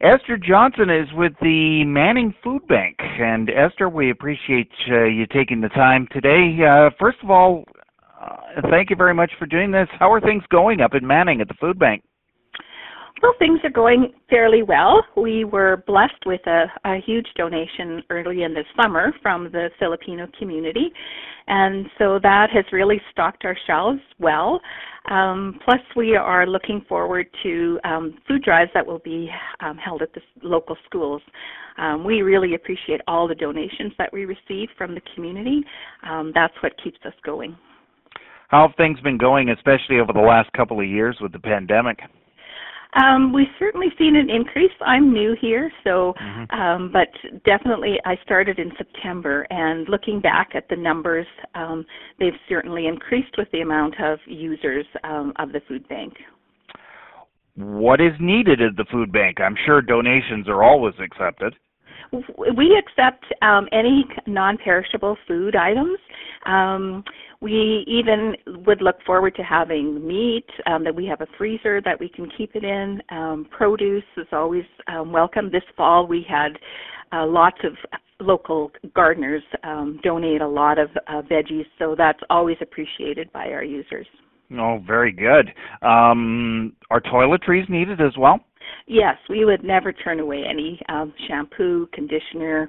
Esther Johnson is with the Manning Food Bank. And Esther, we appreciate you taking the time today. First of all, thank you very much for doing this. How are things going up in Manning at the food bank? Well, things are going fairly well. We were blessed with a huge donation early in the summer from the Filipino community, and so that has really stocked our shelves well. Plus, we are looking forward to food drives that will be held at the local schools. We really appreciate all the donations that we receive from the community. That's what keeps us going. How have things been going, especially over the last couple of years with the pandemic? We've certainly seen an increase. I'm new here, so but definitely I started in September, and looking back at the numbers, they've certainly increased with the amount of users of the food bank. What is needed at the food bank? I'm sure donations are always accepted. We accept any non-perishable food items. We even would look forward to having meat, that we have a freezer that we can keep it in. Produce is always welcome. This fall we had lots of local gardeners donate a lot of veggies, so that's always appreciated by our users. Oh, very good. Are toiletries needed as well? Yes, we would never turn away any shampoo, conditioner,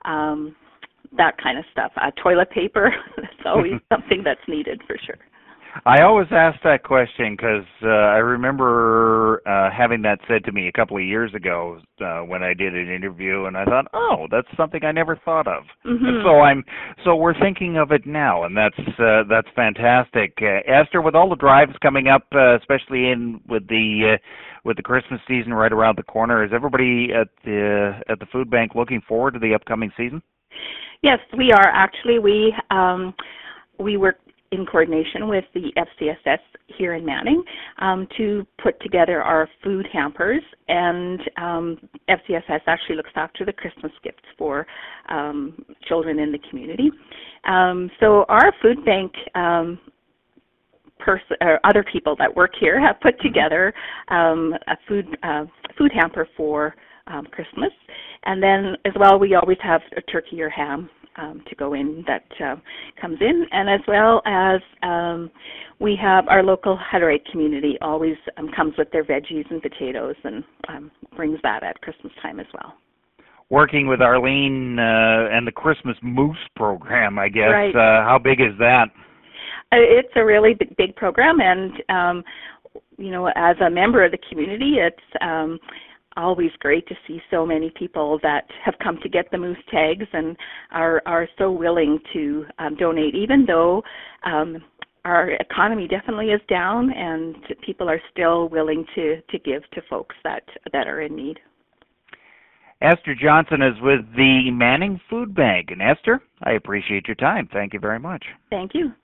that kind of stuff. Toilet paper, that's always something that's needed for sure. I always ask that question because I remember having that said to me a couple of years ago when I did an interview, and I thought, oh, that's something I never thought of. And so we're thinking of it now, and that's fantastic. Esther, with all the drives coming up, especially with the Christmas season right around the corner, is everybody at the food bank looking forward to the upcoming season? Yes, we are actually. We work in coordination with the FCSS here in Manning to put together our food hampers, and FCSS actually looks after the Christmas gifts for children in the community. So our food bank other people that work here have put together a food hamper for Christmas, and then as well we always have a turkey or ham to go in that comes in, and as well as we have our local Hutterite community always comes with their veggies and potatoes and brings that at Christmas time as well. Working with Arlene and the Christmas Moose program, I guess. Right. How big is that? It's a really big program, and as a member of the community, it's always great to see so many people that have come to get the moose tags and are so willing to donate, even though our economy definitely is down, and people are still willing to give to folks that are in need. Esther Johnson is with the Manning Food Bank. And Esther, I appreciate your time. Thank you very much. Thank you.